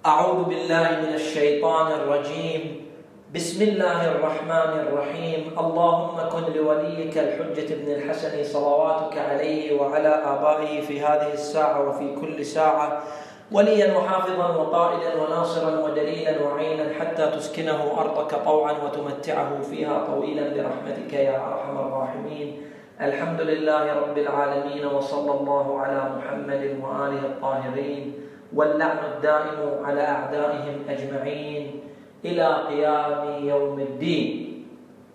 أعوذ بالله من الشيطان الرجيم. بسم الله الرحمن الرحيم. اللهم كن لوليك الحجة بن الحسن صلواتك عليه وعلى آبائه في هذه الساعة وفي كل ساعة وليا وحافظا وقائدا وناصرا ودليلا وعينا حتى تسكنه أرضك طوعا وتمتعه فيها طويلا برحمتك يا أرحم الراحمين. الحمد لله رب العالمين، وصلى الله على محمد وآله الطاهرين، واللعن الدائم على أعدائهم أجمعين إلى قيام يوم الدين.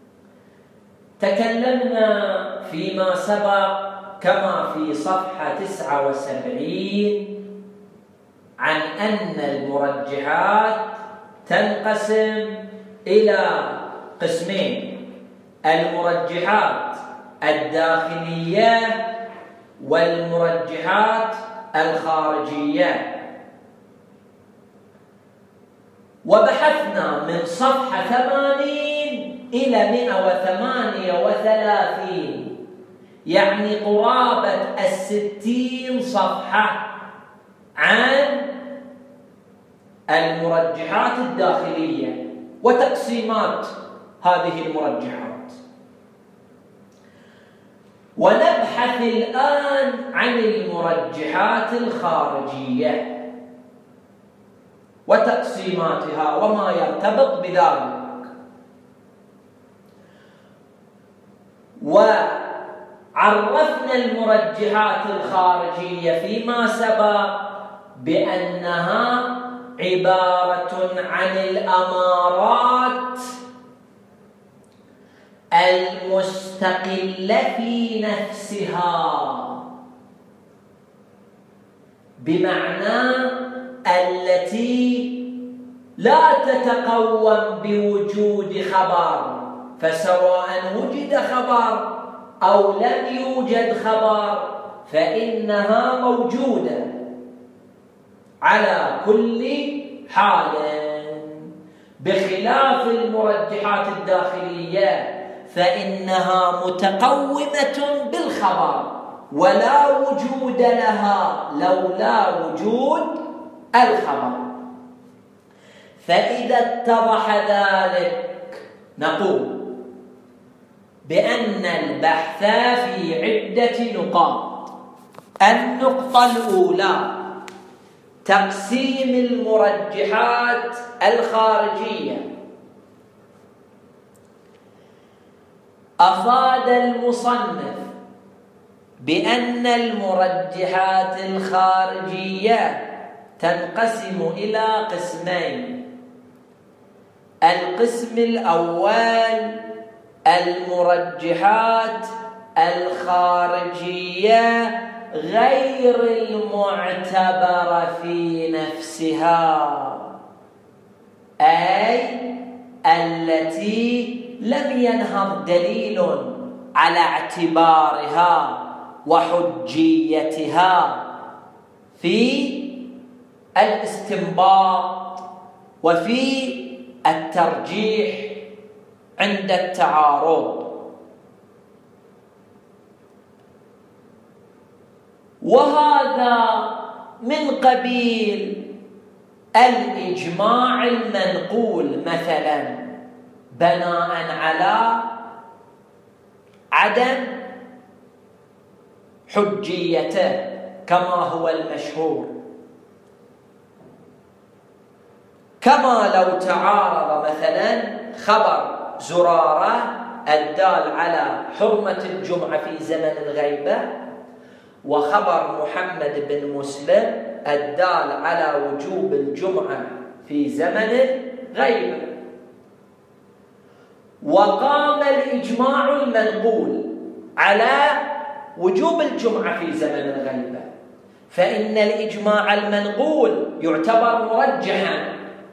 تكلمنا فيما سبق كما في صفحة 79 عن أن المرجحات تنقسم إلى قسمين: المرجحات الداخلية والمرجحات الخارجية. وبحثنا من صفحة 80 إلى 138، يعني قرابة 60 صفحة عن المرجحات الداخلية وتقسيمات هذه المرجحات. ونبحث الآن عن المرجحات الخارجية وتقسيماتها وما يرتبط بذلك. وعرفنا المرجحات الخارجية فيما سبق بأنها عبارة عن الأمارات المستقلة في نفسها، بمعنى التي لا تتقوم بوجود خبر، فسواء وجد خبر أو لم يوجد خبر فإنها موجودة على كل حال، بخلاف المرجحات الداخلية فإنها متقومة بالخبر ولا وجود لها لولا وجود الخبر. فإذا اتضح ذلك نقول بأن البحث في عدة نقاط. النقطة الأولى: تقسيم المرجحات الخارجية. أفاد المصنف بأن المرجحات الخارجية تنقسم إلى قسمين: القسم الأول المرجحات الخارجية غير المعتبرة في نفسها، أي التي لم ينهض دليل على اعتبارها وحجيتها في الاستنباط وفي الترجيح عند التعارض. وهذا من قبيل الإجماع المنقول مثلا بناء على عدم حجيته كما هو المشهور، كما لو تعارض مثلا خبر زرارة الدال على حرمة الجمعة في زمن الغيبة وخبر محمد بن مسلم الدال على وجوب الجمعة في زمن الغيبة، وقام الإجماع المنقول على وجوب الجمعة في زمن الغيبة، فإن الإجماع المنقول يعتبر مرجحا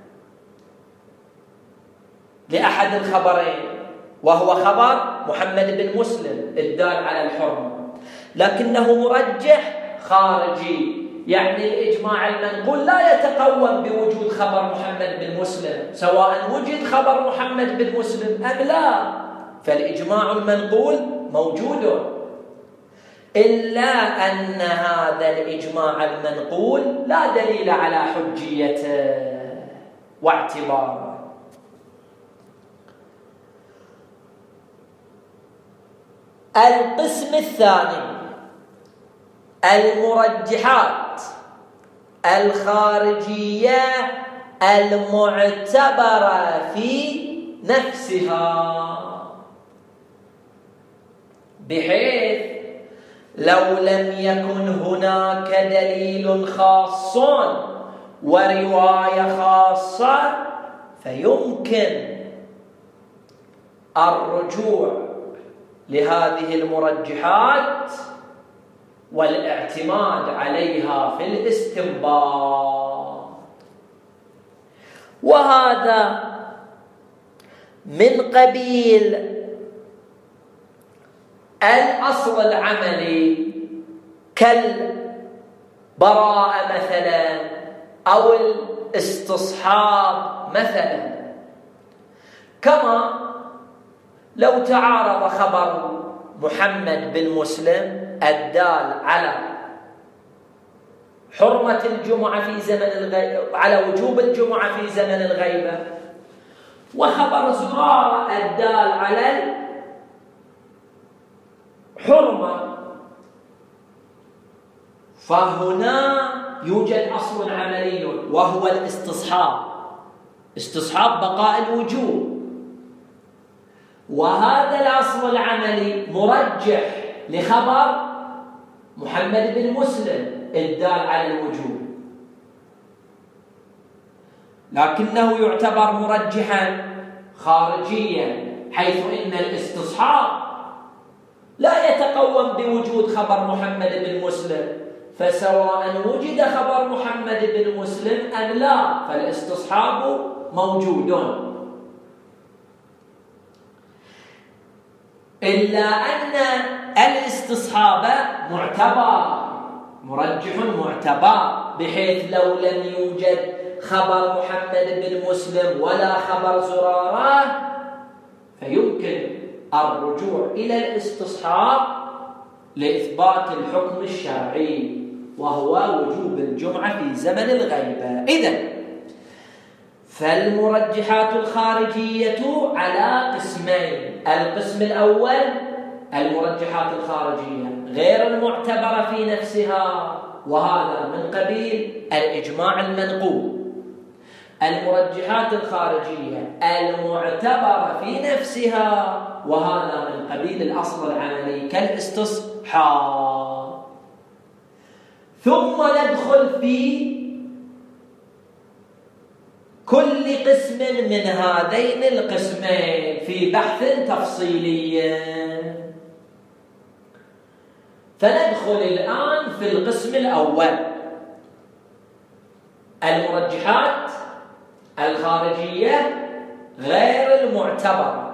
لأحد الخبرين وهو خبر محمد بن مسلم الدال على الحرمة، لكنه مرجح خارجي، يعني الإجماع المنقول لا يتقوم بوجود خبر محمد بن مسلم سواء وجد خبر محمد بن مسلم أم لا، فالإجماع المنقول موجود، إلا أن هذا الإجماع المنقول لا دليل على حجيته، واعتبارا. القسم الثاني المرجحات الخارجية المعتبرة في نفسها، بحيث لو لم يكن هناك دليل خاص ورواية خاصة فيمكن الرجوع لهذه المرجحات والاعتماد عليها في الاستنباط. وهذا من قبيل الأصل العملي كالبراءة مثلا أو الاستصحاب مثلا، كما لو تعارض خبر محمد بن مسلم الدال على حرمة الجمعة في زمن الغيبة، على وجوب الجمعة في زمن الغيبة، وخبر زرارة الدال على الحرمة، فهنا يوجد أصل عملي وهو الاستصحاب، استصحاب بقاء الوجوب، وهذا الأصل العملي مرجح لخبر محمد بن مسلم الدال على الوجوب، لكنه يعتبر مرجحا خارجيا، حيث إن الاستصحاب لا يتقوم بوجود خبر محمد بن مسلم، فسواء وجد خبر محمد بن مسلم أم لا فالاستصحاب موجود، إلا أن الاستصحاب معتبر، مرجح معتبر، بحيث لو لم يوجد خبر محمد بن مسلم ولا خبر زرارة فيمكن الرجوع إلى الاستصحاب لإثبات الحكم الشرعي وهو وجوب الجمعة في زمن الغيبة. إذن فالمرجحات الخارجية على قسمين: القسم الأول المرجحات الخارجية غير المعتبرة في نفسها، وهذا من قبيل الإجماع المنقول. المرجحات الخارجية المعتبرة في نفسها، وهذا من قبيل الأصل العملي كالاستصحاب. ثم ندخل في كل قسم من هذين القسمين في بحث تفصيلي. فندخل الآن في القسم الأول: المرجحات الخارجية غير المعتبرة.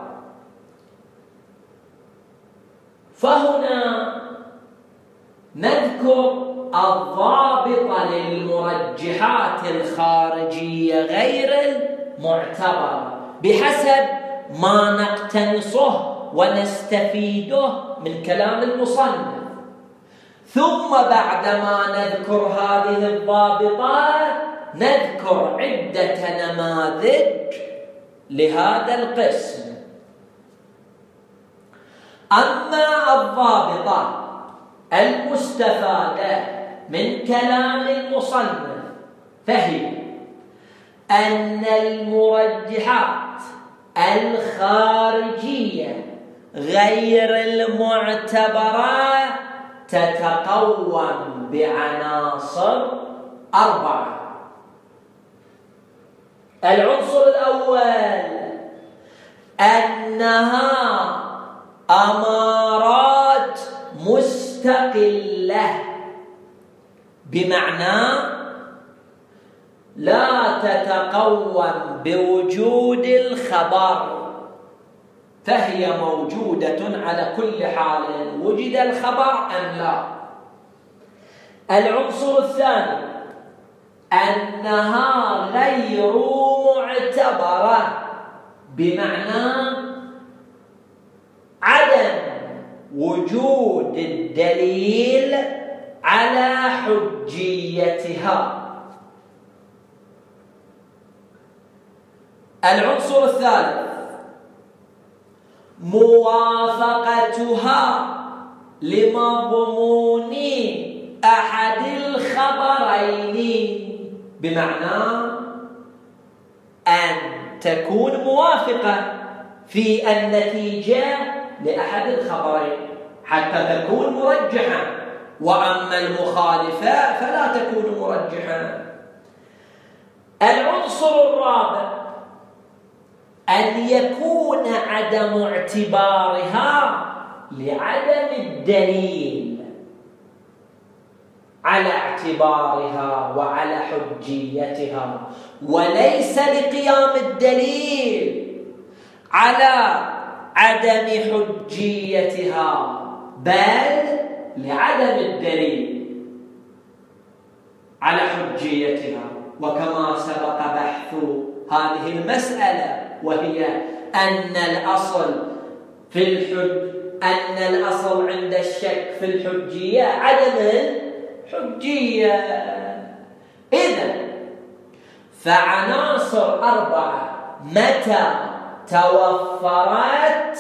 فهنا نذكر الضابط للمرجحات الخارجية غير المعتبرة بحسب ما نقتنصه ونستفيده من كلام المصنف، ثم بعدما نذكر هذه الضابطات نذكر عدة نماذج لهذا القسم. أما الضابطة المستفادة من كلام المصنف فهي أن المرجحات الخارجية غير المعتبرة تتقوم بعناصر 4. العنصر الأول أنها أمارات مستقلة، بمعنى لا تتقوم بوجود الخبر، فهي موجودة على كل حال وجد الخبر أم لا. العنصر الثاني أنها غير معتبرة، بمعنى عدم وجود الدليل على حجيتها. العنصر الثالث موافقتها لمضمون أحد الخبرين، بمعنى أن تكون موافقة في النتيجة لأحد الخبرين حتى تكون مرجحة، وأما المخالفة فلا تكون مرجحة. العنصر الرابع أن يكون عدم اعتبارها لعدم الدليل على اعتبارها وعلى حجيتها، وليس لقيام الدليل على عدم حجيتها، بل لعدم الدليل على حجيتها. وكما سبق بحث هذه المسألة، وهي أن الأصل عند الشك في الحجية عدم الحجية. إذن فعناصر 4 متى توفرت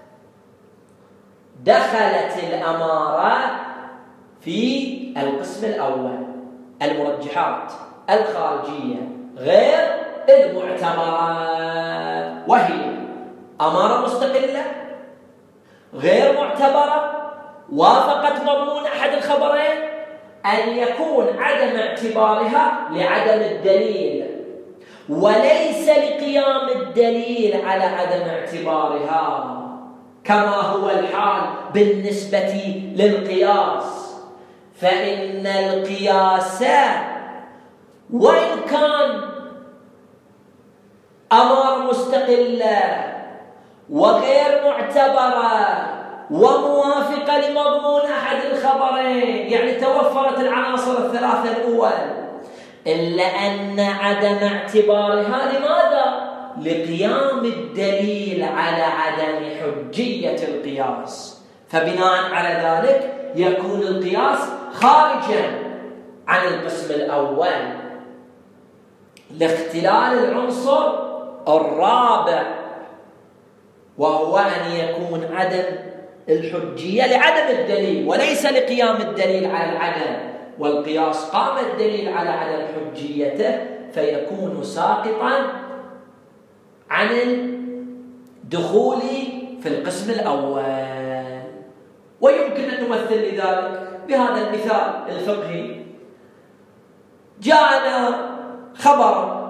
دخلت الأمارة في القسم الأول، المرجحات الخارجية غير المعتبرة، وهي أمارة مستقلة غير معتبرة وافقت مضمون أحد الخبرين، أن يكون عدم اعتبارها لعدم الدليل وليس لقيام الدليل على عدم اعتبارها، كما هو الحال بالنسبة للقياس. فإن القياس وإن كان أمر مستقلة وغير معتبرة وموافقة لمضمون أحد الخبرين، يعني توفرت العناصر الثلاثة الأول، إلا أن عدم اعتبارها لماذا؟ لقيام الدليل على عدم حجية القياس. فبناء على ذلك يكون القياس خارجا عن القسم الأول، لاختلال العنصر الرابع، وهو أن يكون عدم الحجية لعدم الدليل وليس لقيام الدليل على العدم، والقياس قام الدليل على عدم حجيته فيكون ساقطا عن الدخول في القسم الأول. ويمكن أن نمثل لذلك بهذا المثال الفقهي. جاءنا خبر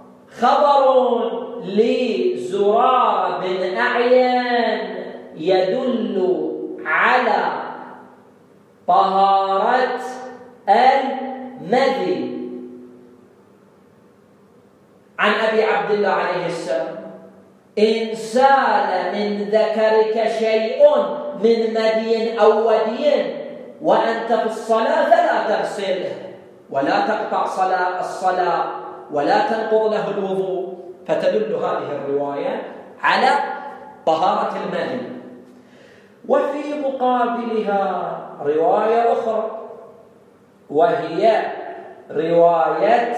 لزرار بن أعين يدل على طهارة المذي عن أبي عبد الله عليه السلام: إن سال من ذكرك شيء من مذي أو ودي وأنت في الصلاة فلا تغسله ولا تقطع الصلاة ولا تنقض له الوضوء. فتدل هذه الرواية على طهارة المذي. وفي مقابلها رواية أخرى، وهي رواية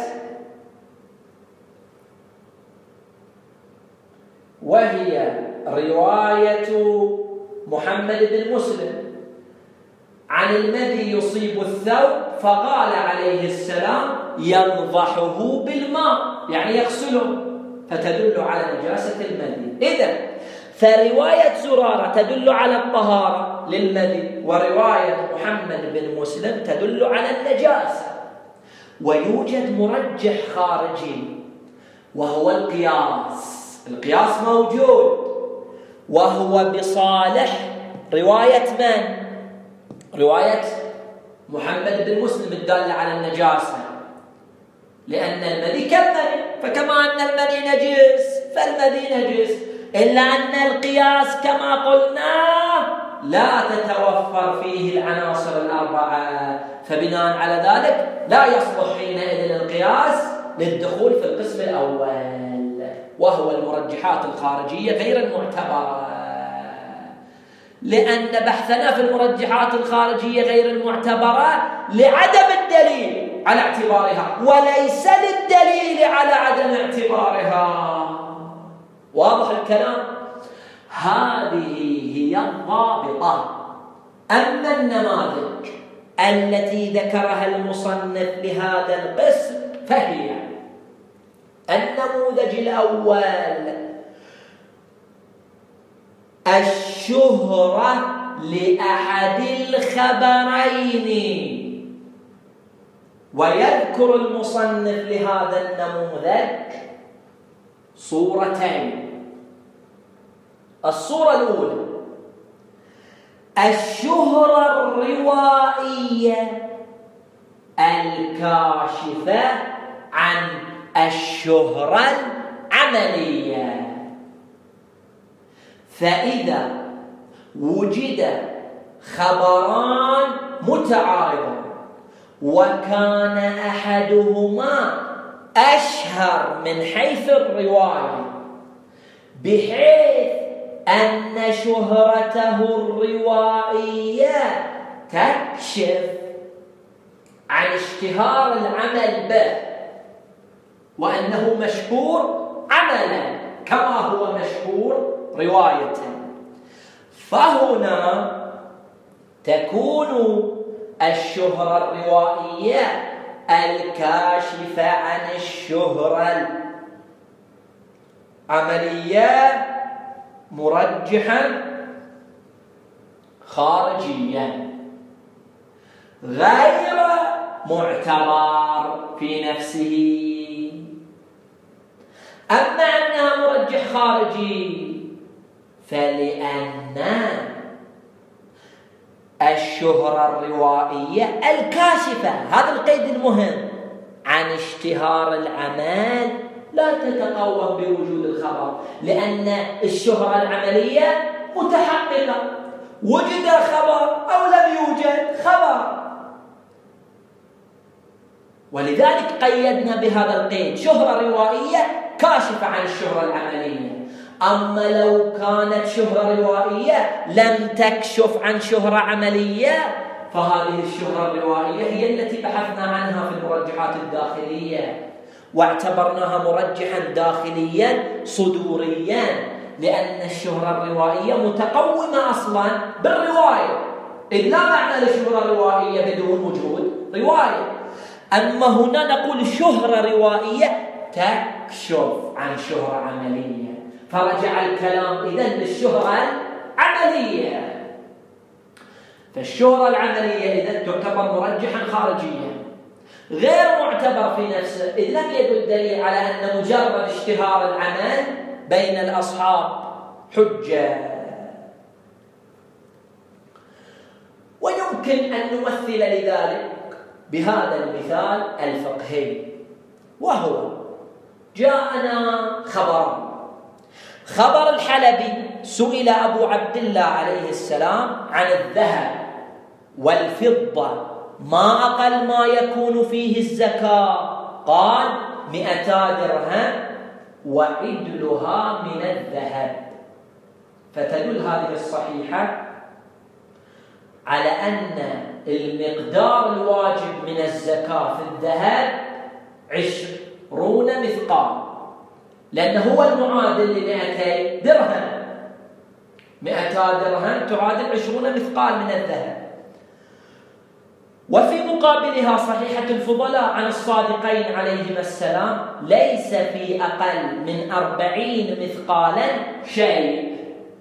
محمد بن مسلم عن المذي يصيب الثوب، فقال عليه السلام: ينضحه بالماء، يعني يغسله، فتدل على نجاسة المذي. إذن فرواية زرارة تدل على الطهارة للمذي، ورواية محمد بن مسلم تدل على النجاسة. ويوجد مرجح خارجي وهو القياس موجود، وهو بصالح رواية من؟ رواية محمد بن مسلم الدالة على النجاسة، لأن المذي كالمذي، فكما أن المذي نجس فالمذي نجس، إلا أن القياس كما قلنا لا تتوفر فيه العناصر الأربعة، فبناء على ذلك لا يصلح حينئذ القياس للدخول في القسم الأول، وهو المرجحات الخارجية غير المعتبرة، لأن بحثنا في المرجحات الخارجية غير المعتبرة لعدم الدليل على اعتبارها وليس للدليل على عدم اعتبارها. الكلام. هذه هي الضابطة. أما النماذج التي ذكرها المصنف لهذا القسم فهي: النموذج الأول الشهرة لأحد الخبرين، ويذكر المصنف لهذا النموذج صورتين. الصورة الأولى الشهرة الروائية الكاشفة عن الشهرة العملية. فإذا وجد خبران متعارضان وكان أحدهما أشهر من حيث الرواية بحيث أن شهرته الروائية تكشف عن اشتهار العمل به وأنه مشهور عملا كما هو مشهور رواية، فهنا تكون الشهرة الروائية الكاشفة عن الشهرة العملية مرجحا خارجيا غير معتبر في نفسه. أما أنها مرجح خارجي فلأن الشهرة الروائية الكاشفة، هذا القيد المهم، عن اشتهار العمل لا تتقوم بوجود الخبر، لأن الشهرة العملية متحققة، وجد خبر أو لم يوجد خبر، ولذلك قيدنا بهذا القيد شهرة روائية كاشفة عن الشهرة العملية. أما لو كانت شهرة روائية لم تكشف عن شهرة عملية فهذه الشهرة الروائية هي التي بحثنا عنها في المرجحات الداخلية، واعتبرناها مرجحا داخليا صدوريا، لأن الشهرة الروائية متقومة أصلا بالرواية، إذ لا معنى لشهرة روائية بدون وجود رواية. أما هنا نقول شهرة روائية تكشف عن شهرة عملية، فرجع الكلام إذن للشهرة العملية. فالشهرة العملية إذن تعتبر مرجحا خارجيا غير معتبر في نفسه، إذ لم يدل دليل على أن مجرد اشتهار العمل بين الأصحاب حجة. ويمكن أن نمثل لذلك بهذا المثال الفقهي، وهو جاءنا خبر الحلبي سئل أبو عبد الله عليه السلام عن الذهب والفضة ما أقل ما يكون فيه الزكاة، قال 200 درهم وعدلها من الذهب. فتدل هذه الصحيحة على أن المقدار الواجب من الزكاة في الذهب 20 مثقال، لأنه هو المعادل ل200 درهم. 200 درهم تعادل 20 مثقال من الذهب. وفي مقابلها صحيحة الفضلاء عن الصادقين عليهما السلام ليس في أقل من 40 مثقالا شيء،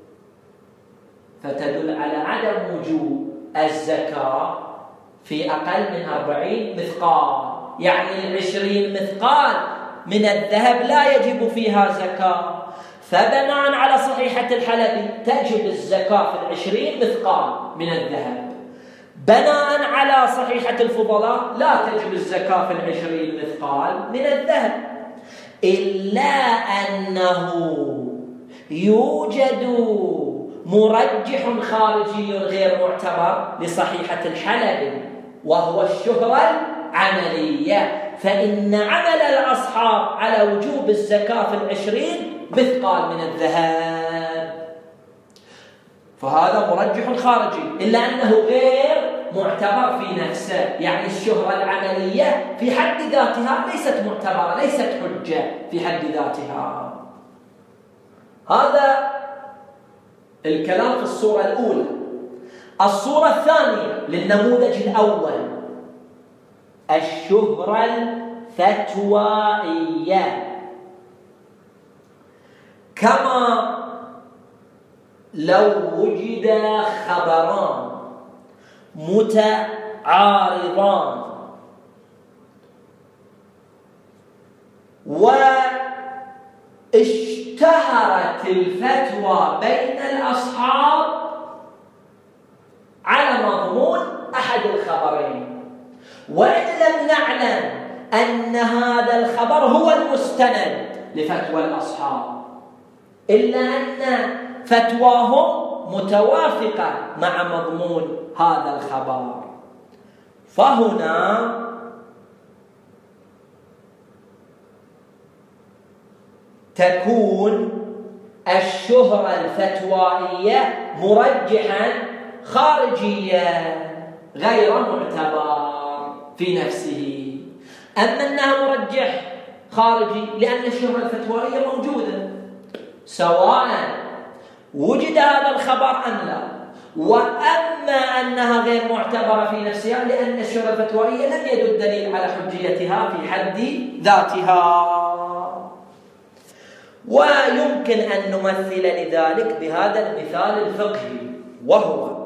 فتدل على عدم وجوب الزكاة في أقل من 40 مثقال، يعني 20 مثقال من الذهب لا يجب فيها زكاة. فبناء على صحيحة الحلبي تجب الزكاة في 20 مثقال من الذهب، بناء على صحيحة الفضلاء لا تجب الزكاة في 20 مثقال من الذهب، إلا أنه يوجد مرجح خارجي غير معتبر لصحيحة الحلبي وهو الشهرة العملية، فإن عمل الأصحاب على وجوب الزكاة في 20 مثقال من الذهب، فهذا مرجح خارجي، إلا أنه غير معتبر في نفسه، يعني الشهرة العملية في حد ذاتها ليست معتبرة، ليست حجة في حد ذاتها. هذا الكلام في الصورة الأولى. الصورة الثانية للنموذج الأول، الشهرة الفتوائية. كما لو وجد خبران متعارضان واشتهرت الفتوى بين الأصحاب على مضمون أحد الخبرين، وإن لم نعلم أن هذا الخبر هو المستند لفتوى الأصحاب، إلا أن فتواهم متوافقة مع مضمون هذا الخبر، فهنا تكون الشهرة الفتوائية مرجحا خارجيا غير معتبر في نفسه. أما أنها مرجح خارجي لأن الشهرة الفتوائية موجودة سواء وجد هذا الخبر أم لا، وأما أنها غير معتبرة في نفسها لأن الشهرة الفتوائية لم يدل دليل على حجيتها في حد ذاتها. ويمكن أن نمثل لذلك بهذا المثال الفقهي، وهو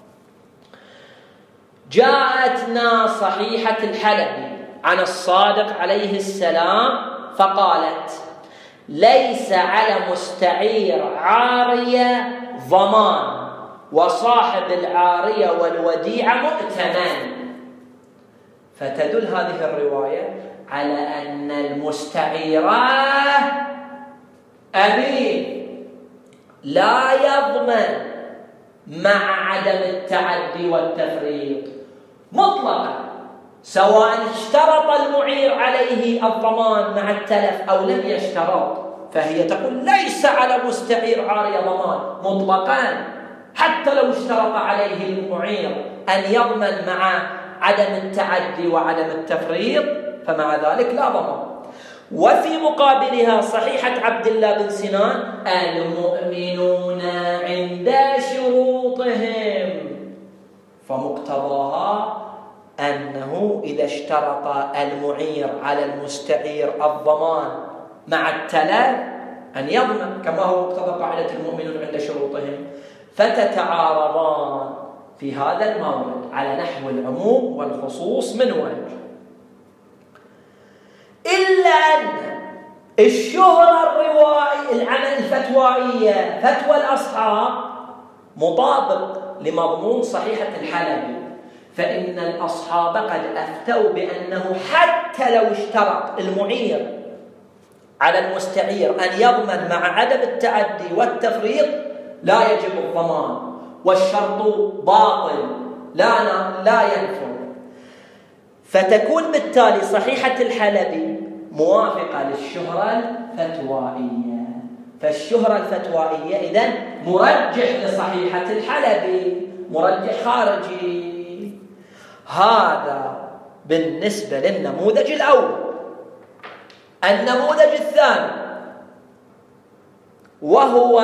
جاءتنا صحيحة الحلبي عن الصادق عليه السلام فقالت: ليس على مستعير عارية ضمان، وصاحب العارية والوديعة مؤتمن. فتدل هذه الرواية على أن المستعيرة أمين لا يضمن مع عدم التعدي والتفريط مطلقا، سواء اشترط المعير عليه الضمان مع التلف أو لم يشترط، فهي تقول ليس على مستعير عارية ضمان مطلقا، حتى لو اشترط عليه المعير أن يضمن مع عدم التعدي وعدم التفريط فمع ذلك لا ضمان. وفي مقابلها صحيحة عبد الله بن سنان: المؤمنون عند شروطهم، فمقتضاها أنه إذا اشترط المعير على المستعير الضمان مع التلف أن يضمن، كما هو مقتضى قاعدة المؤمنون عند شروطهم، فتتعارضان في هذا المورد على نحو العموم والخصوص من وجه. إلا أن الشهرة الفتوائية فتوى الأصحاب مطابق لمضمون صحيحة الحلبي، فإن الأصحاب قد أفتوا بأنه حتى لو اشترط المعير على المستعير أن يضمن مع عدم التعدي والتفريط لا يجب الضمان، والشرط باطل لا ينفذ. فتكون بالتالي صحيحة الحلبي موافقة للشهرة الفتوائية، فالشهرة الفتوائية إذن مرجح لصحيحة الحلبي، مرجح خارجي. هذا بالنسبة للنموذج الأول. النموذج الثاني وهو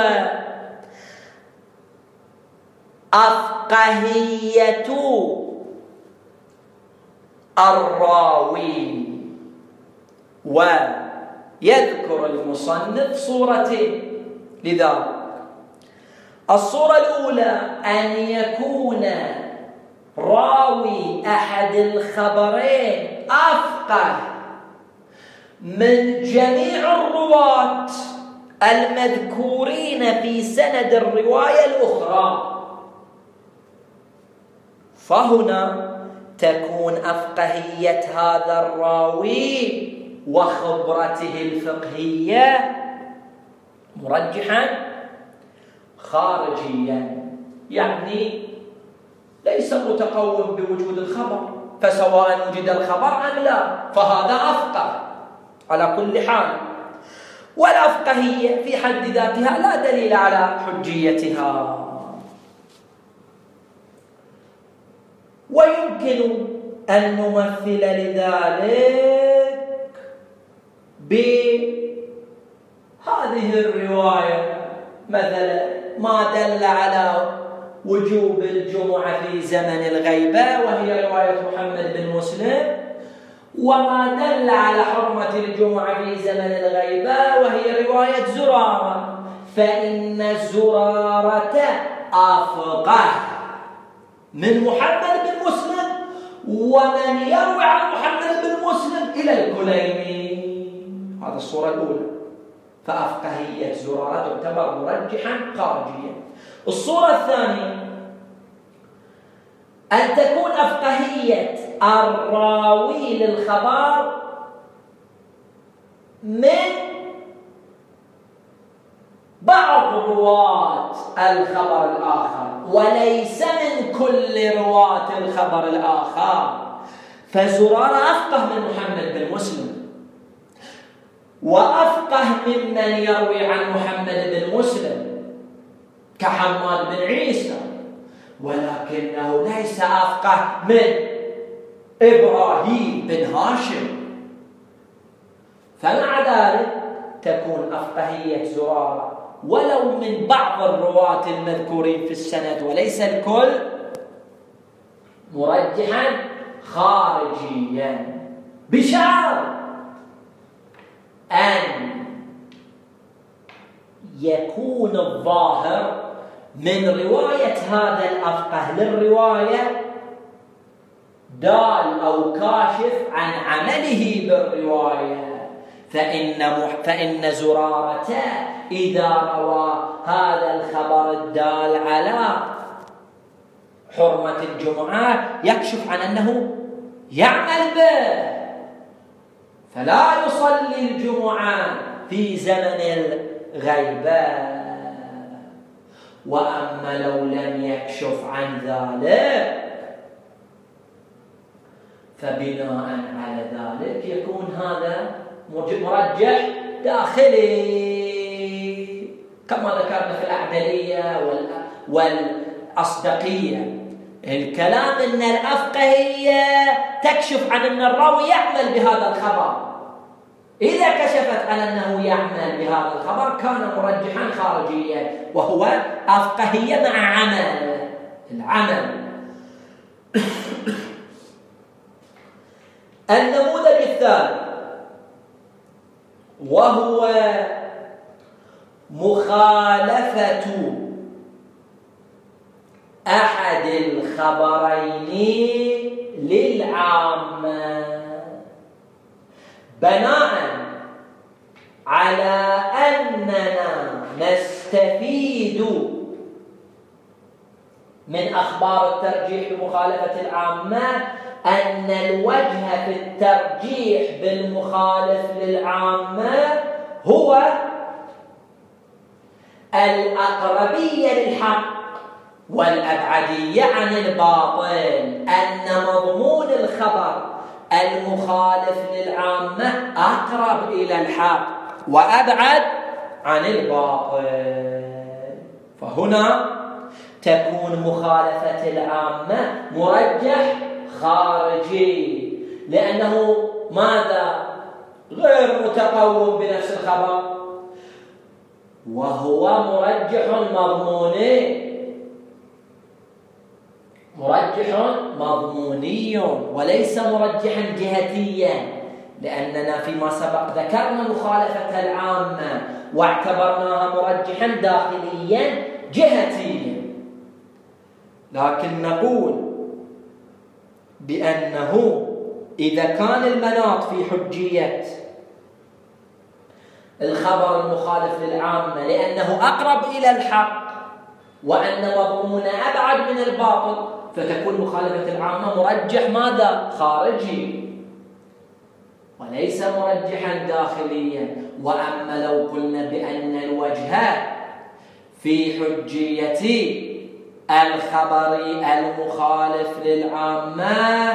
أفقهية الراوي، ويذكر المصنف صورتين لذلك. الصورة الأولى أن يكون راوي أحد الخبرين أفقه من جميع الرواة المذكورين في سند الرواية الأخرى، فهنا تكون أفقهية هذا الراوي وخبرته الفقهية مرجحا خارجيا، يعني ليس متقوم بوجود الخبر، فسواء وجد الخبر أم لا فهذا أفقه على كل حال. والأفقهية في حد ذاتها لا دليل على حجيتها. ويمكن أن نمثل لذلك بهذه الرواية مثلا ما دل على وجوب الجمعة في زمن الغيبة وهي رواية محمد بن مسلم، وما دل على حرمة الجمعة في زمن الغيبة وهي رواية زرارة، فإن زرارة أفقه من محمد بن مسلم ومن يروي عن محمد بن مسلم إلى الكليني. هذا الصورة الأولى، فأفقهية زرارة تعتبر مرجحا خارجيا. الصورة الثانية أن تكون أفقهية الراوي للخبر من بعض رواة الخبر الآخر وليس من كل رواة الخبر الآخر. فزرارة أفقه من محمد بن مسلم وأفقه ممن يروي عن محمد بن مسلم كحماد بن عيسى، ولكنه ليس أفقه من إبراهيم بن هاشم. فمع ذلك تكون أفقهية زرارة ولو من بعض الرواة المذكورين في السند وليس الكل مرجحا خارجيا، بشرط أن يكون الظاهر من رواية هذا الأفقه للرواية دال أو كاشف عن عمله بالرواية. فإن زرارة إذا روى هذا الخبر الدال على حرمة الجمعة يكشف عن أنه يعمل به، فلا يصلي الجمعة في زمن الغيبة. وأما لو لم يكشف عن ذلك فبناء على ذلك يكون هذا مرجح داخلي كما ذكرنا في الأعدلية والأصدقية. الكلام أن الأفقهية تكشف عن أن الراوي يعمل بهذا الخبر، إذا كشفت عن أنه يعمل بهذا الخبر كان مرجحا خارجيا، وهو أفقهية مع العمل. النموذج الثالث وهو مخالفة أحد الخبرين للعامة بناء على أننا نستفيد من أخبار الترجيح بمخالفة العامة أن الوجه في الترجيح بالمخالف للعامة هو الأقربية للحق والأبعدية عن الباطل، أن مضمون الخبر المخالف للعامة أقرب إلى الحق وأبعد عن الباطل. فهنا تكون مخالفة العامة مرجح خارجي، لأنه ماذا؟ غير متقوم بنفس الخبر، وهو مرجح مضموني وليس مرجحا جهتيا، لأننا فيما سبق ذكرنا مخالفة العامة واعتبرناها مرجحا داخليا جهتيا. لكن نقول بأنه إذا كان المناط في حجية الخبر المخالف للعامة لأنه أقرب إلى الحق وأن مضمونه أبعد من الباطل، فتكون مخالفة العامة مرجح ماذا؟ خارجي وليس مرجحا داخليا. وأما لو قلنا بأن الوجه في حجية الخبر المخالف للعامة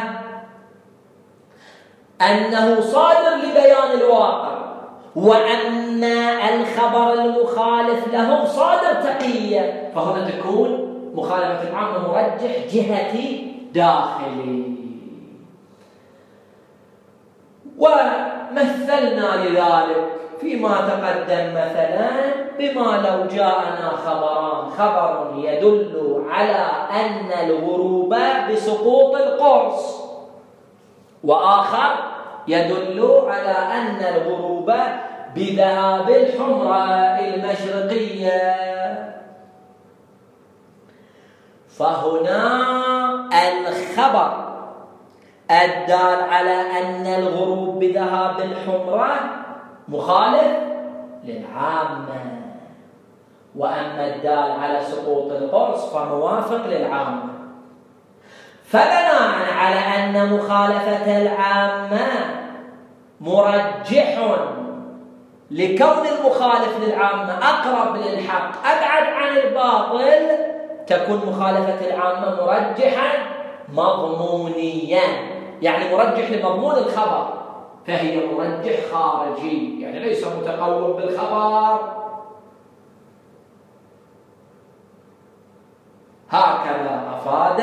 أنه صادر لبيان الواقع، وأن الخبر المخالف له صادر تقية، فهنا تكون مخالفة العامة مرجح جهتي داخلي. ومثلنا لذلك فيما تقدم مثلا بما لو جاءنا خبران، خبر يدل على أن الغروب بسقوط القرص، وآخر يدل على أن الغروب بذهاب الحمرة المشرقية. فهنا الخبر الدال على أن الغروب بذهاب الحمرة مخالف للعامة، وأما الدال على سقوط القرص فموافق للعامة. فبناء على أن مخالفة العامة مرجح لكون المخالف للعامة أقرب للحق أبعد عن الباطل، تكون مخالفة العامة مرجحا مضمونيا، يعني مرجح لمضمون الخبر، فهي مرجح خارجي، يعني ليس متقوم بالخبر. هكذا أفاد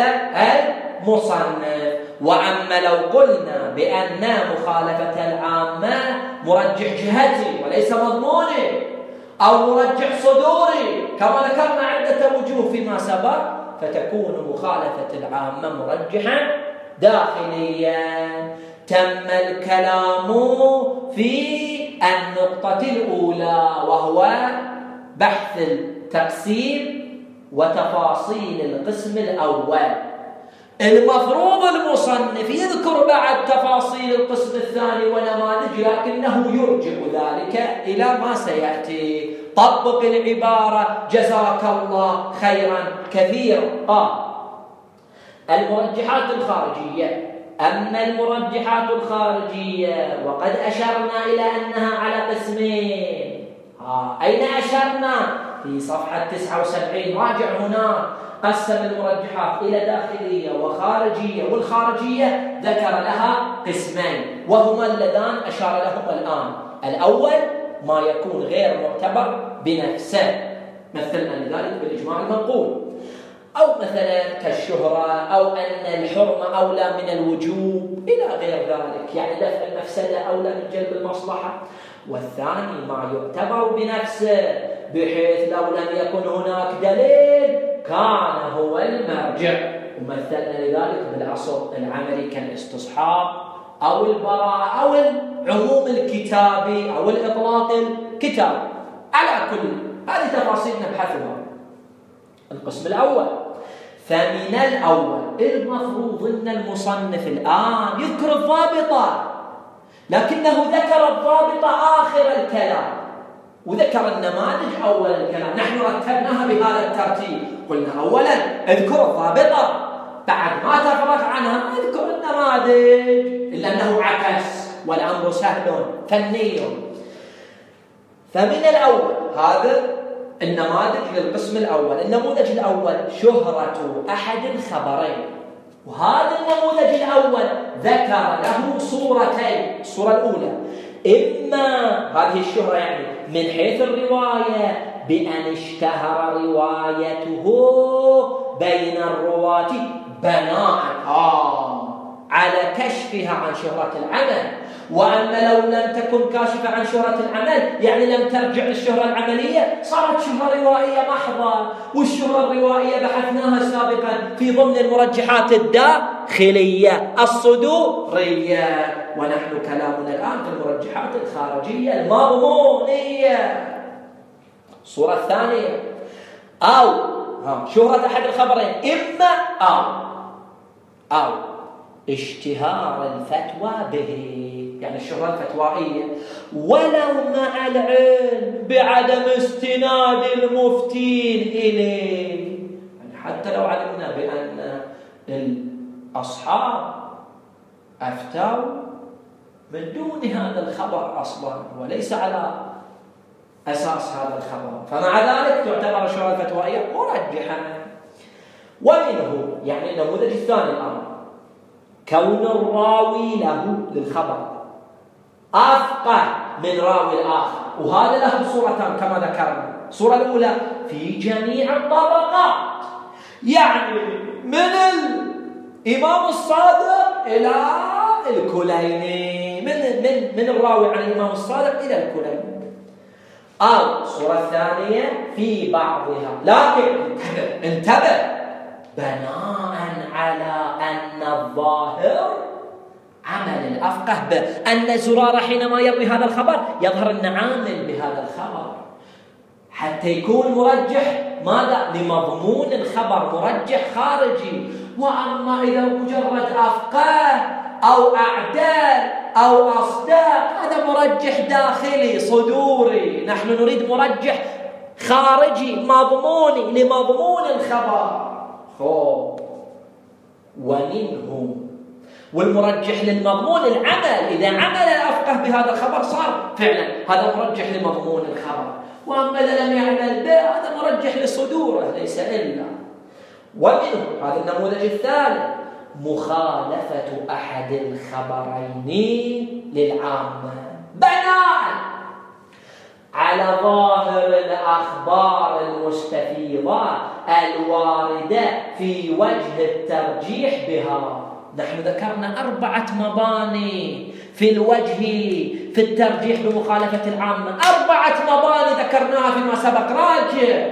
المصنف. وأما لو قلنا بأن مخالفة العامة مرجح جهتي وليس مضموني، أو مرجح صدوري كما ذكرنا عدة وجوه فيما سبق، فتكون مخالفة العامة مرجحا داخليا. تم الكلام في النقطة الأولى، وهو بحث التقسيم وتفاصيل القسم الأول. المفروض المصنف يذكر بعد تفاصيل القسم الثاني ونماذج، لكنه يرجع ذلك إلى ما سيأتي. طبق العبارة جزاك الله خيرا كثيرا. المرجحات الخارجية. أما المرجحات الخارجية وقد أشرنا إلى أنها على قسمين. أين أشرنا؟ في صفحة 79، راجع هنا. قسم المرجحات إلى داخلية وخارجية، والخارجية ذكر لها قسمين وهما اللذان أشار لهما الآن. الأول ما يكون غير معتبر بنفسه، مثلنا لذلك بالإجماع المنقول، أو مثلا كالشهرة، أو أن الحرمة أولى من الوجوب إلى غير ذلك، يعني دفع المفسدة أولى من جلب المصلحة. والثاني ما يعتبر بنفسه، بحيث لو لم يكن هناك دليل كان هو المرجع، ومثلنا لذلك بالعصر العملي كالاستصحاب أو البراءة أو العموم الكتابي أو الإطلاق الكتابي. على كل هذه تفاصيل نبحثها. القسم الأول. فمن الأول المفروض أن المصنف الآن يذكر الضابطة، لكنه ذكر الضابطة آخر الكلام وذكر النماذج أول الكلام. نحن رتبناها بهذا الترتيب، قلنا أولا اذكر الضابطة، بعد ما تفرغ عنها اذكر النماذج، إلا أنه عكس والأمر سهل فني. فمن الأول هذا النماذج للقسم الأول. النموذج الأول شهرة أحد الخبرين، وهذا النموذج الأول ذكر له صورتين. الصورة الأولى إما هذه الشهرة يعني من حيث الرواية بأن اشتهر روايته بين الرواة بناء على كشفها عن شهرة العمل. وأما لو لم تكن كاشفة عن شهرة العمل، يعني لم ترجع للشهرة العملية، صارت شهرة روائية محضة. والشهرة الروائية بحثناها سابقا في ضمن المرجحات الداخلية الصدورية، ونحن كلامنا الآن في المرجحات الخارجية المضمونية. الصورة الثانية أو شهرة أحد الخبرين، إما أو اشتهار الفتوى به، يعني الشهرة الفتوائية، ولو مع العلم بعدم استناد المفتين إليه. يعني حتى لو علمنا بأن الأصحاب أفتوا من دون هذا الخبر أصلا وليس على أساس هذا الخبر، فمع ذلك تعتبر الشهرة الفتوائية مرجحة. ومنه يعني النموذج الثاني الآن كون الراوي له للخبر أفقه من راوي الآخر، وهذا له صورتان كما ذكرنا. الصورة الأولى في جميع الطبقات، يعني من الإمام الصادق إلى الكليني، من الراوي عن الإمام الصادق إلى الكليني. أو الصورة الثانية في بعضها، لكن انتبه بناء على أن الظاهر عمل الأفقه بأن زرارة حينما يروي هذا الخبر يظهر أن عامل بهذا الخبر، حتى يكون مرجح ماذا؟ لمضمون الخبر، مرجح خارجي. وأما إذا مجرد أفقه أو أعدال أو أصداق هذا مرجح داخلي صدوري، نحن نريد مرجح خارجي مضموني لمضمون الخبر. ومنه، والمرجح للمضمون العمل، إذا عمل الأفقه بهذا الخبر صار فعلا هذا مرجح لمضمون الخبر، وأما إذا لم يعمل به هذا مرجح لصدوره ليس إلا. ومنه هذا النموذج الثالث مخالفة أحد الخبرين للعامة بناء على ظاهر الأخبار المستفيضة الواردة في وجه الترجيح بها. نحن ذكرنا 4 مباني في الوجه في الترجيح بمخالفة العامة، 4 مباني ذكرناها فيما سبق. راجع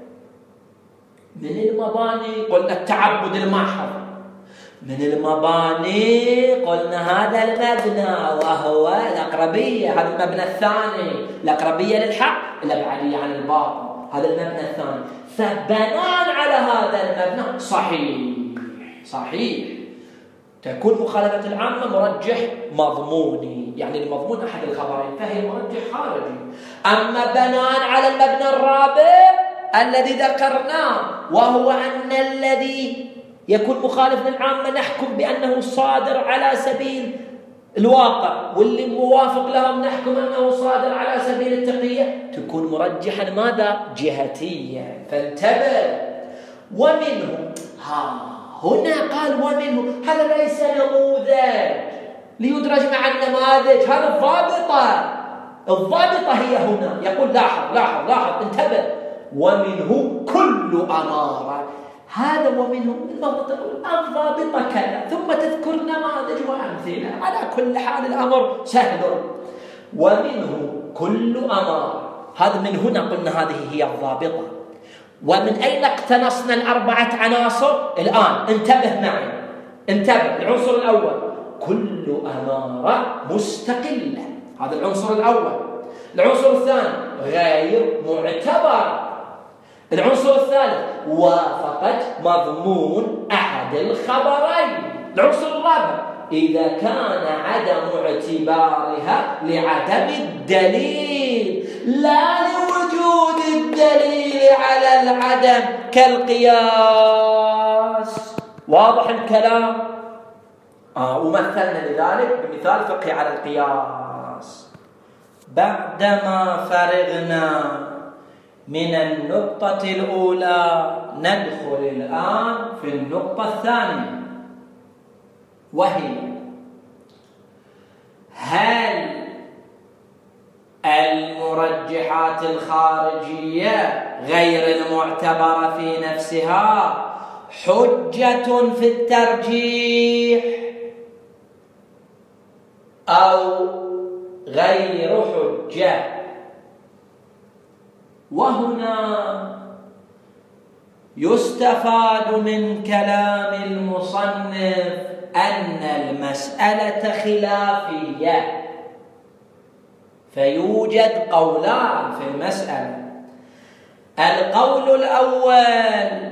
من المباني قلنا التعبد المحض، من المباني قلنا هذا المبنى وهو الأقربية، هذا المبنى الثاني الأقربية للحق الأبعدية عن الباطل، هذا المبنى الثاني. فبناء على هذا المبنى صحيح تكون مخالفة العامة مرجح مضموني، يعني المضمون أحد الخبرين فهي مرجح خارجي. أما بناء على المبنى الرابع الذي ذكرناه وهو أن الذي يكون مخالف للعامة نحكم بأنه صادر على سبيل الواقع، واللي موافق لهم نحكم أنه صادر على سبيل التقية، تكون مرجحا ماذا؟ جهتيا. فانتبه. ومنه هنا قال ومنه، هذا ليس نموذج ليدرج مع النماذج، هذا الضابطة هي هنا. يقول لاحظ انتبه، ومنه كل أمارة. هذا ومنه الضابطة كذا، ثم تذكر نماذج وأمثلة. على كل حال الأمر سهل. ومنه كل أمارة، هذا من هنا قلنا هذه هي الضابطة. ومن أين اقتنصنا 4 عناصر الآن؟ انتبه معي، انتبه. العنصر الأول كل أمارة مستقلة، هذا العنصر الأول. العنصر الثاني غير معتبر. العنصر الثالث وافقت مضمون أحد الخبرين. العنصر الرابع إذا كان عدم اعتبارها لعدم الدليل لا لوجود الدليل على العدم كالقياس. واضح الكلام؟ ومثلنا لذلك بمثال فقهي على القياس. بعدما فرغنا من النقطة الأولى ندخل الآن في النقطة الثانية، وهي هل المرجحات الخارجية غير المعتبرة في نفسها حجة في الترجيح أو غير حجة؟ وهنا يستفاد من كلام المصنف أن المسألة خلافية، فيوجد قولان في المسألة. القول الأول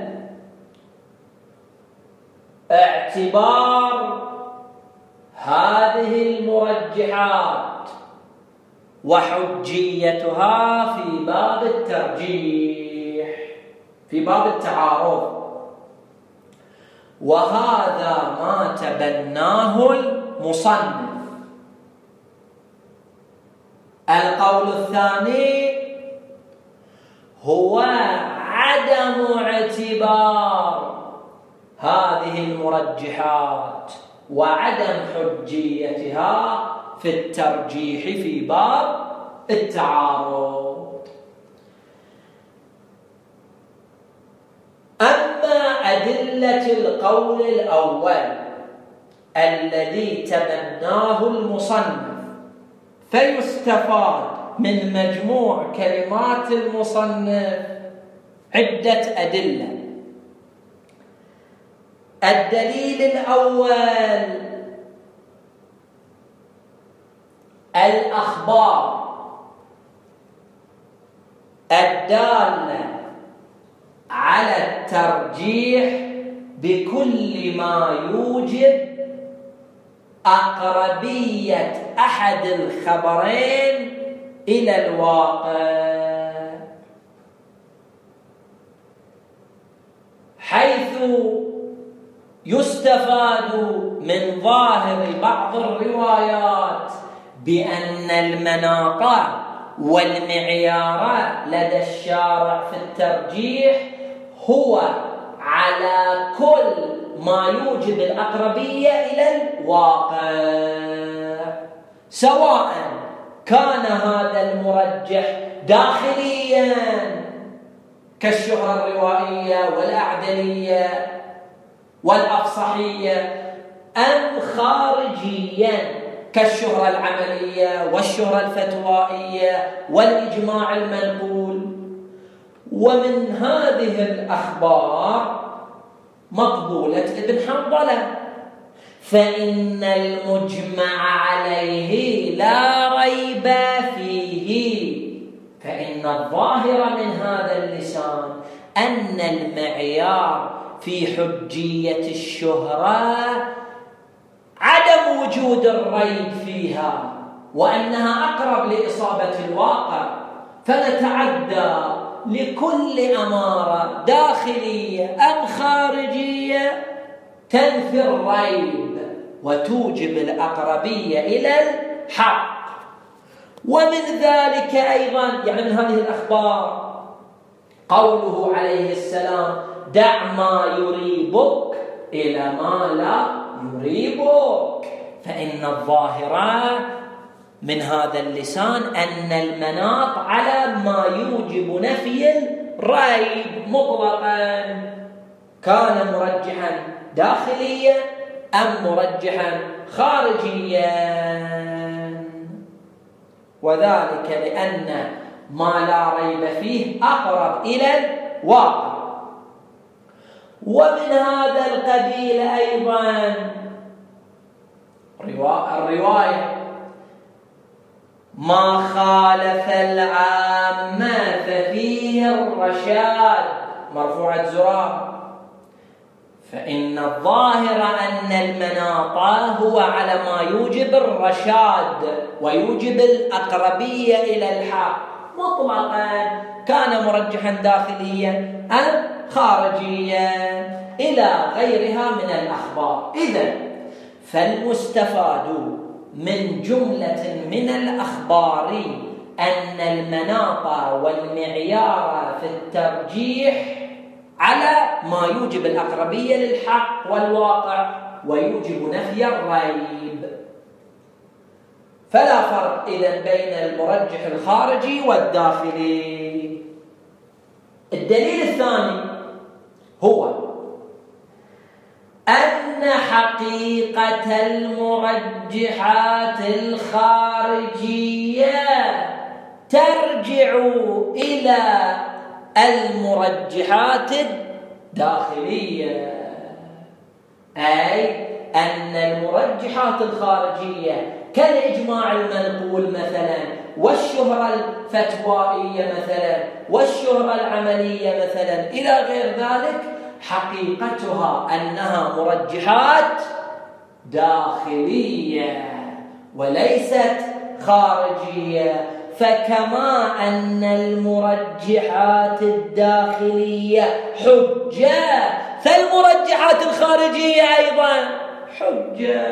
اعتبار هذه المرجحات وحجيتها في باب الترجيح، في باب التعارض، وهذا ما تبناه المصنف. القول الثاني هو عدم اعتبار هذه المرجحات وعدم حجيتها في الترجيح في باب التعارض. أما أدلة القول الأول الذي تبناه المصنف فيستفاد من مجموع كلمات المصنف عدة أدلة. الدليل الأول: الأخبار الدالة على الترجيح بكل ما يوجب أقربية أحد الخبرين إلى الواقع، حيث يستفاد من ظاهر بعض الروايات بأن المناط والمعيار لدى الشارع في الترجيح هو على كل ما يوجب الأقربية إلى الواقع، سواء كان هذا المرجح داخليا كالشهرة الروائية والأعدلية والأفصحية، أم خارجيا كالشهرة العملية والشهرة الفتوائية والإجماع المنقول. ومن هذه الأخبار مقبولة ابن حنظلة، فإن المجمع عليه لا ريب فيه، فإن الظاهر من هذا اللسان أن المعيار في حجية الشهرة عدم وجود الريب فيها، وأنها أقرب لإصابة الواقع، فنتعدى لكل أمارة داخلية أم خارجية تنفي الريب وتوجب الأقربية إلى الحق. ومن ذلك أيضا، يعني من هذه الأخبار، قوله عليه السلام: دع ما يريبك إلى ما لا يريبك، فإن الظاهر من هذا اللسان أن المناط على ما يوجب نفي الريب مطلقا، كان مرجحا داخليا أم مرجحا خارجيا، وذلك لأن ما لا ريب فيه أقرب إلى الواقع. ومن هذا القبيل أيضا الرواية: ما خالف العامة ففيه الرشاد، مرفوعة زرار، فإن الظاهر أن المناط هو على ما يوجب الرشاد ويوجب الأقربية إلى الحق مطلقا، كان مرجحا داخليا أم خارجيا، إلى غيرها من الأخبار. إذن فالمستفاد من جملة من الأخبار أن المناط والمعيار في الترجيح على ما يوجب الأقربية للحق والواقع ويوجب نفي الريب، فلا فرق إذن بين المرجح الخارجي والداخلي. الدليل الثاني هو أن حقيقة المرجحات الخارجية ترجع إلى المرجحات الداخلية، أي أن المرجحات الخارجية كالإجماع المنقول مثلا، والشهرة الفتوائية مثلا، والشهرة العملية مثلا، إلى غير ذلك، حقيقتها أنها مرجحات داخلية وليست خارجية. فكما أن المرجحات الداخلية حجة، فالمرجحات الخارجية أيضا حجة.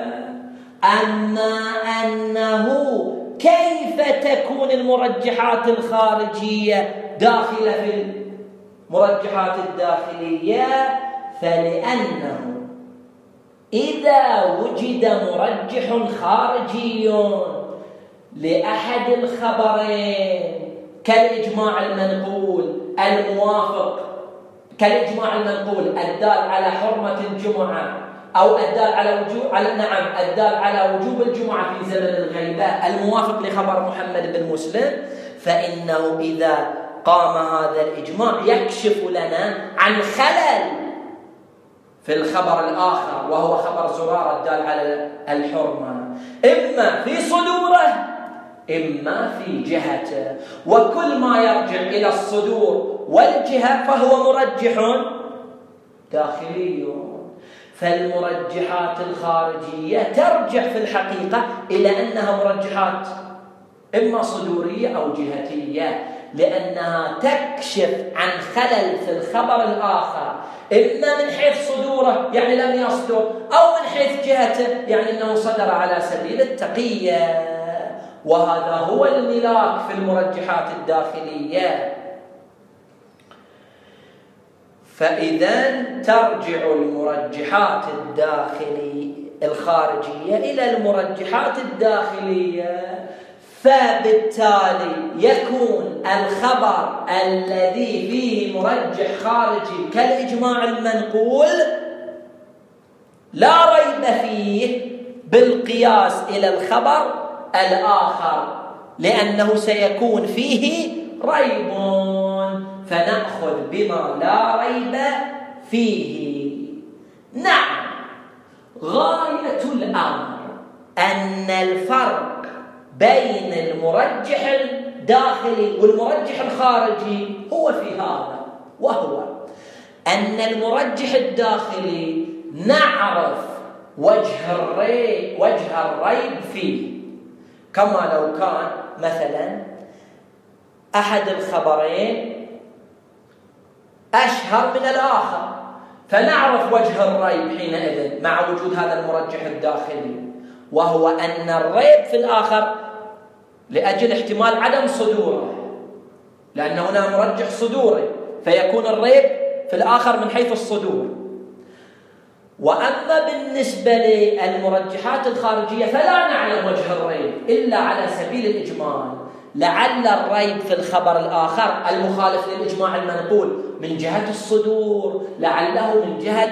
أما أنه كيف تكون المرجحات الخارجية داخلة في المرجحات الداخلية؟ فلأنه إذا وجد مرجح خارجي لأحد الخبرين كالإجماع المنقول الموافق، كالإجماع المنقول الدال على حرمة الجمعة أو الدال على وجوب الجمعة في زمن الغيبة الموافق لخبر محمد بن مسلم، فإنه إذا قام هذا الإجماع يكشف لنا عن خلل في الخبر الآخر وهو خبر زرارة الدال على الحرمة، إما في صدوره إما في جهته، وكل ما يرجع إلى الصدور والجهة فهو مرجح داخلي. فالمرجحات الخارجية ترجع في الحقيقة إلى أنها مرجحات إما صدورية أو جهتية، لأنها تكشف عن خلل في الخبر الآخر، إما من حيث صدوره يعني لم يصدر، أو من حيث جهته يعني أنه صدر على سبيل التقية. وهذا هو الملاك في المرجحات الداخلية. فإذا ترجع المرجحات الخارجية إلى المرجحات الداخلية، فبالتالي يكون الخبر الذي فيه مرجح خارجي كالإجماع المنقول لا ريب فيه بالقياس إلى الخبر الآخر، لأنه سيكون فيه ريب، فنأخذ بما لا ريب فيه. نعم، غاية الأمر أن الفرق بين المرجح الداخلي والمرجح الخارجي هو في هذا، وهو أن المرجح الداخلي نعرف وجه الريب فيه، كما لو كان مثلا أحد الخبرين أشهر من الآخر، فنعرف وجه الريب حينئذ مع وجود هذا المرجح الداخلي، وهو أن الريب في الآخر لأجل احتمال عدم صدوره، لأن هنا مرجح صدوري فيكون الريب في الآخر من حيث الصدور. وأما بالنسبة للمرجحات الخارجية فلا نعلم وجه الريب إلا على سبيل الإجمال، لعل الريب في الخبر الآخر المخالف للإجماع المنقول من جهة الصدور، لعله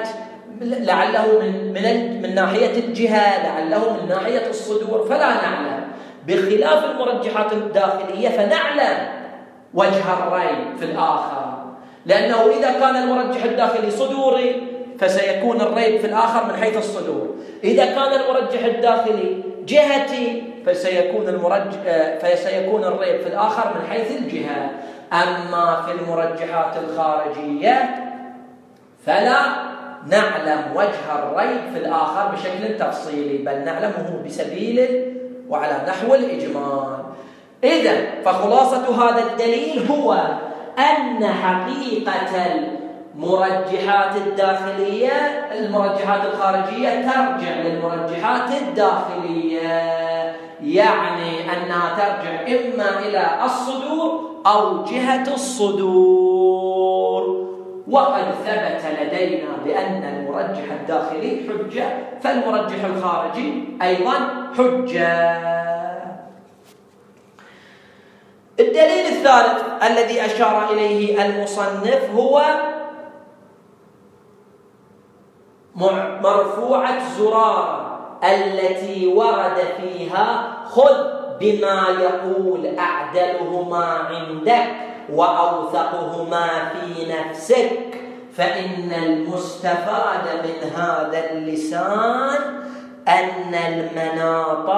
من ناحية الجهة، لعله من ناحية الصدور، فلا نعلم. بخلاف المرجحات الداخلية فنعلم وجه الريب في الآخر، لأنه إذا كان المرجح الداخلي صدوري فسيكون الريب في الآخر من حيث الصدور، إذا كان المرجح الداخلي جهتي فسيكون الريب في الآخر من حيث الجهة. أما في المرجحات الخارجية فلا نعلم وجه الريب في الآخر بشكل تفصيلي، بل نعلمه بسبيل وعلى نحو الإجمال. إذن فخلاصة هذا الدليل هو أن حقيقة المرجحات الخارجية ترجع للمرجحات الداخلية، يعني أنها ترجع إما إلى الصدور أو جهة الصدور. وقد ثبت لدينا بأن المرجح الداخلي حجة، فالمرجح الخارجي أيضا حجة. الدليل الثالث الذي أشار إليه المصنف هو مرفوعة زرارة التي ورد فيها خذ بما يقول أعدلهما عندك وأوثقهما في نفسك، فإن المستفاد من هذا اللسان أن المناط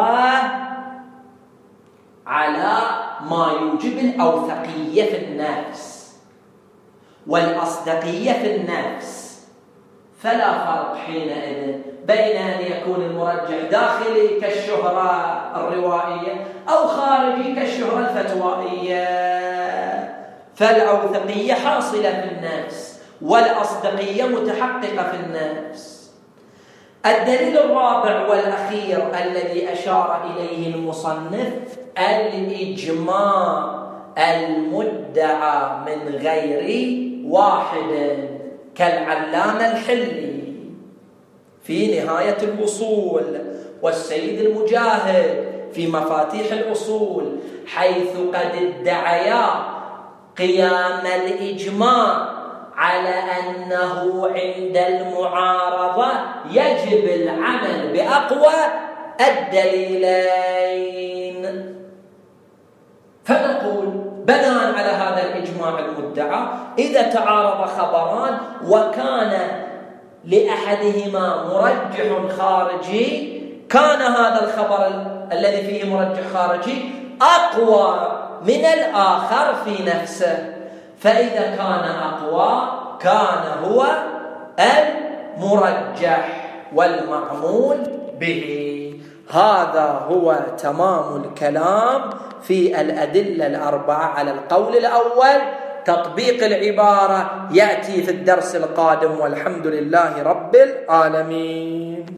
على ما يوجب الأوثقية في النفس والأصدقية في النفس، فلا فرق حينئذ بين أن يكون المرجح داخلي كالشهرة الروائية أو خارجي كالشهرة الفتوائية، فالأوثقية حاصلة في النفس والأصدقية متحققة في النفس. الدليل الرابع والأخير الذي أشار إليه المصنف الإجماع المدعى من غير واحد، كالعلامة الحلي في نهاية الوصول والسيد المجاهد في مفاتيح الأصول، حيث قد ادعيا قيام الإجماع على أنه عند المعارضة يجب العمل بأقوى الدليلين. فنقول بناء على هذا الإجماع المدعى إذا تعارض خبران وكان لأحدهما مرجح خارجي كان هذا الخبر الذي فيه مرجح خارجي أقوى من الآخر في نفسه، فإذا كان أقوى كان هو المرجح والمعمول به. هذا هو تمام الكلام في الأدلة الأربعة على القول الأول. تطبيق العبارة يأتي في الدرس القادم، والحمد لله رب العالمين.